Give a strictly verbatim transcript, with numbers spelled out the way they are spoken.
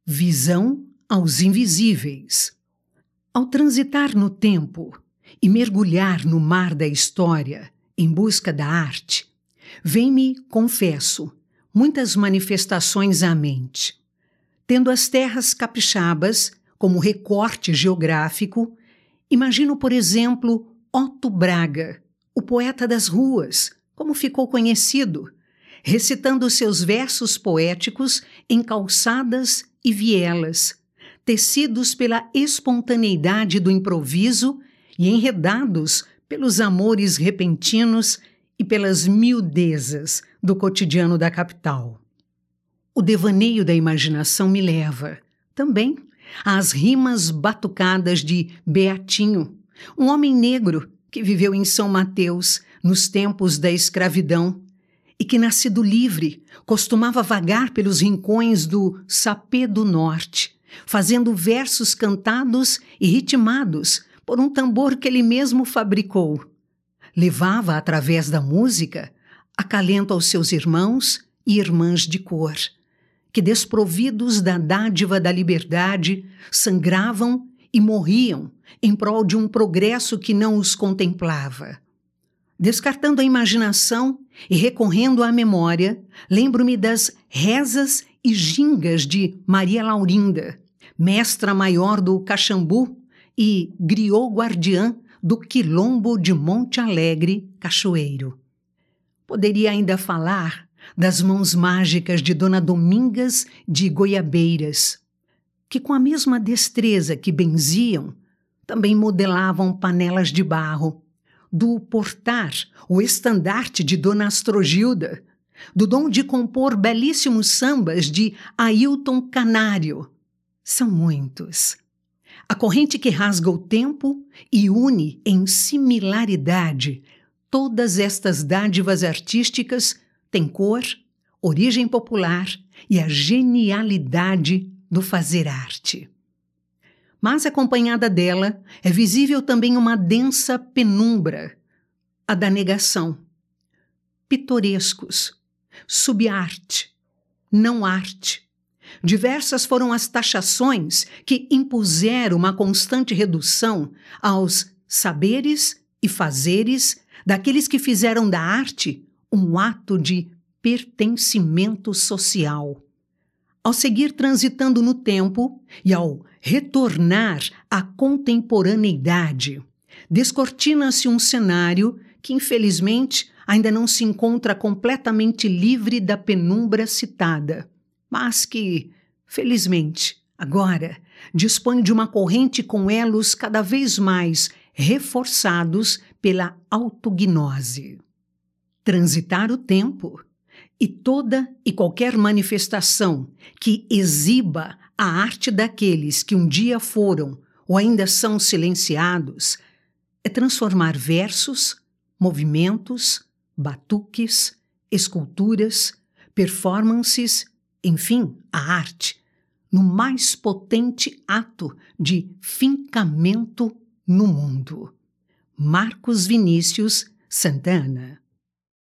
Visão aos invisíveis. Ao transitar no tempo e mergulhar no mar da história em busca da arte, vem-me, confesso, muitas manifestações à mente. Tendo as terras capixabas como recorte geográfico, imagino, por exemplo, Otto Braga, o poeta das ruas, como ficou conhecido, recitando seus versos poéticos em calçadas e vielas, tecidos pela espontaneidade do improviso e enredados pelos amores repentinos e pelas miudezas do cotidiano da capital. O devaneio da imaginação me leva, também, às rimas batucadas de Beatinho, um homem negro que viveu em São Mateus nos tempos da escravidão e que, nascido livre, costumava vagar pelos rincões do Sapê do Norte, fazendo versos cantados e ritmados por um tambor que ele mesmo fabricou. Levava, através da música, acalento aos seus irmãos e irmãs de cor, que, desprovidos da dádiva da liberdade, sangravam e morriam em prol de um progresso que não os contemplava. Descartando a imaginação e recorrendo à memória, lembro-me das rezas e gingas de Maria Laurinda, mestra maior do Caxambu e griot guardiã do Quilombo de Monte Alegre, Cachoeiro. Poderia ainda falar das mãos mágicas de Dona Domingas de Goiabeiras, que, com a mesma destreza que benziam, também modelavam panelas de barro, do portar o estandarte de Dona Astrogilda, do dom de compor belíssimos sambas de Ailton Canário. São muitos. A corrente que rasga o tempo e une em similaridade todas estas dádivas artísticas tem cor, origem popular e a genialidade do fazer arte. Mas, acompanhada dela, é visível também uma densa penumbra, a da negação. Pitorescos, subarte, não arte. Diversas foram as taxações que impuseram uma constante redução aos saberes e fazeres daqueles que fizeram da arte um ato de pertencimento social. Ao seguir transitando no tempo e ao retornar à contemporaneidade, descortina-se um cenário que, infelizmente, ainda não se encontra completamente livre da penumbra citada, mas que, felizmente, agora dispõe de uma corrente com elos cada vez mais reforçados pela autognose. Transitar o tempo e toda e qualquer manifestação que exiba a arte daqueles que um dia foram ou ainda são silenciados é transformar versos, movimentos, batuques, esculturas, performances, enfim, a arte, no mais potente ato de fincamento no mundo. Marcos Vinícius Santana.